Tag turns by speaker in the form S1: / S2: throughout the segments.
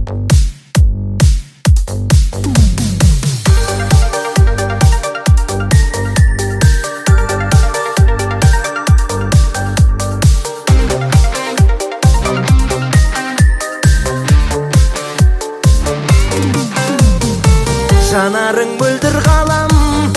S1: Жанарың мөлдір қалам,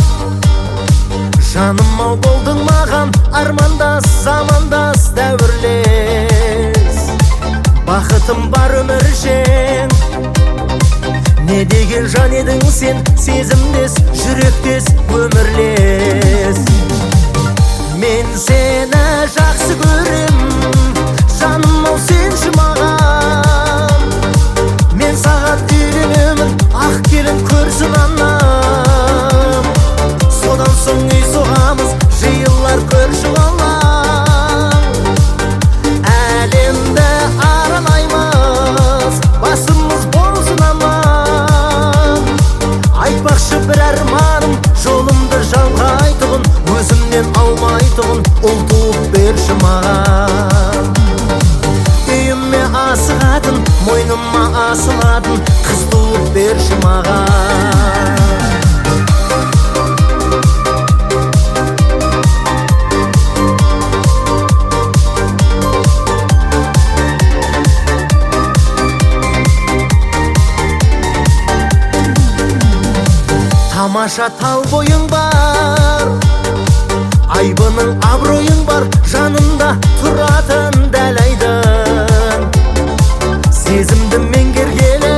S1: жаным-ау болдың маған, армандас, замандас, дәуірлес. Бақытым бар өміршең, не деген жан едің сен, сезімдес, жүректес, өмірлес. Мен сені жақсы көрем, жаным-ау сенші маған. Мен саған үйленемін, ақ келін көрсін анам. Содан соң үй соғамыз, жиылар көрші қалам. Әлемді аралаймыз, басымыз болсын аман. Айтпақшы бір арманым, жолымды жалғайтұғын, өзімнен аумайтұғын, ұл туып берші маған. Үйіме асығатын, мойныма асылатын, қыз туып берші маған. Тамаша тал бойың бар, айбының абыройың бар, жанында тұратын дәл айдың. Сезімді меңгергелі,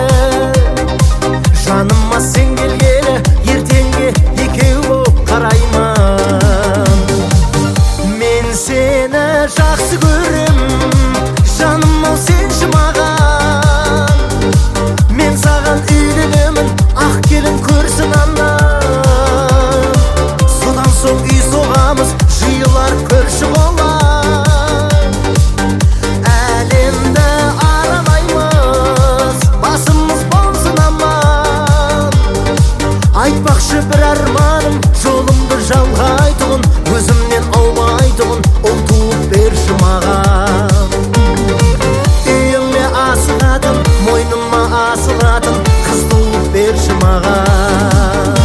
S1: жаныма сен келгелі, ертеңге екеу боп қараймын. Мен сені жақсы көрем, жаным-ау сенші маған. Мен саған үйленемін, ақ келін көрсін анам. Содан соң үй соғамыз, жиылар көрші қолар. Әлемді аралаймыз, басымыз болсын аман. Айтпақшы бір арманым, жолымды жалғайтұғын, өзімнен аумайтұғын, ұл туып берші маған. Үйіме асығатын, мойныма асылатын, қыз туып берші маған.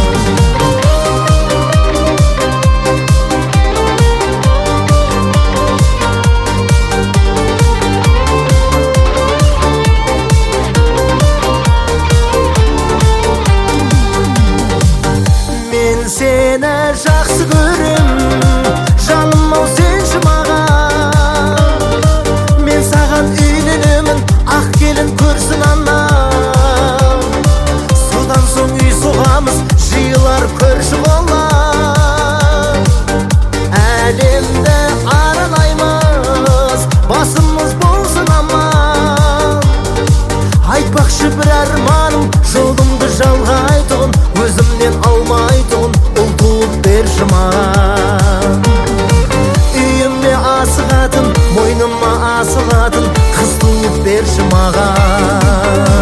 S1: Мен сені жақсы көрем, жаным-ау сенші маған. Мен саған үйленемін, ақ келін көрсін анам. Содан соң үй соғамыз, жиылар көрші қолар. Әлемді аралаймыз, басымыз болсын аман. Айтпақшы бір арманым, жолымды жалғайтұғын, өзімнен аумайтұғын, ұл туып берші маған. Үйіме асығатын, мойныма асылатын, қыз туып берші маған.